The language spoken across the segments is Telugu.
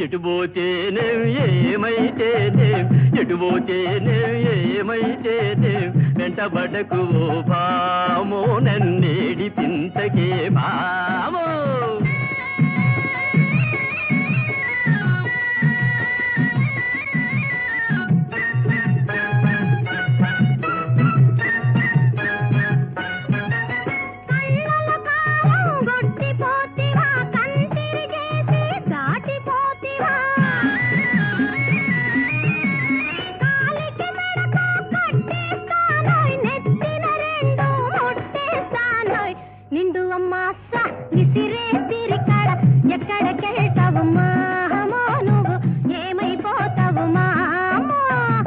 ఎటుపోతేనేం ఏమైతేనేం ఎటుపోతేనేం ఏమైతేనేం వెంటబడకు ఓ భామో నన్నేడిపించకే భామో నిండు అమ్మాస నిసిరే తిరికడ ఎక్కడికెళ్తావు మామో నువ్వు ఏమైపోతావు మామో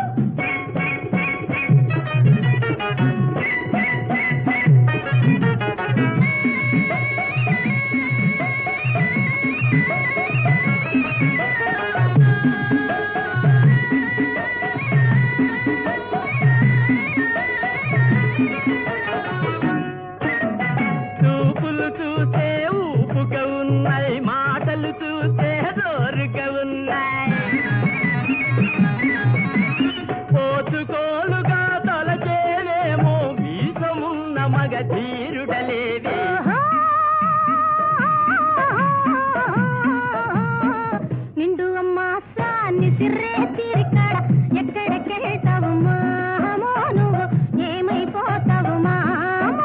చూస్తే ఊపుగా ఉన్నాయి మాటలు చూస్తే జోరుగా ఉన్నాయి పోతుకోలుగా తలచేవేమో వీసమున్న మగ ధీరుడలేవే నిండు అమ్మాస నిసిరే తిరికడ ఎక్కడికెళ్తావు మామో నువ్వు ఏమైపోతావు మామో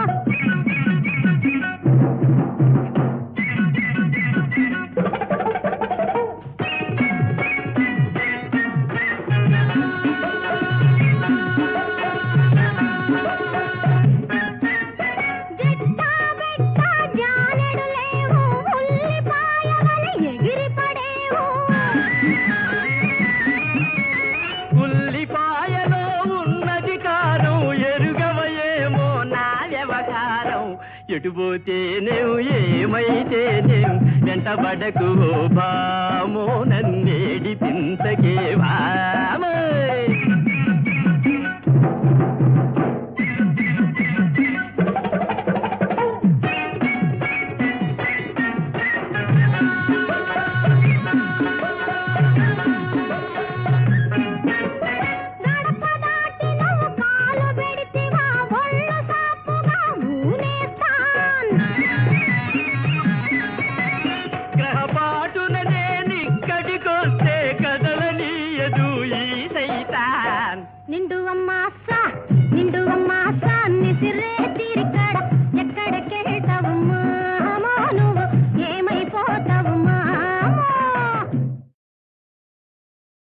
ఉల్లిపాయలో ఉన్నది కారం ఎరుగవయేమో నా వ్యవహారం ఎటుపోతేనేం ఏమైతేనేం వెంటబడకు భామో నన్నేడిపించకే భామో గ్రహపాటున నేనిక్కడికొస్తే కదలనీయదు ఈ సైతాన్ నిండు అమ్మాస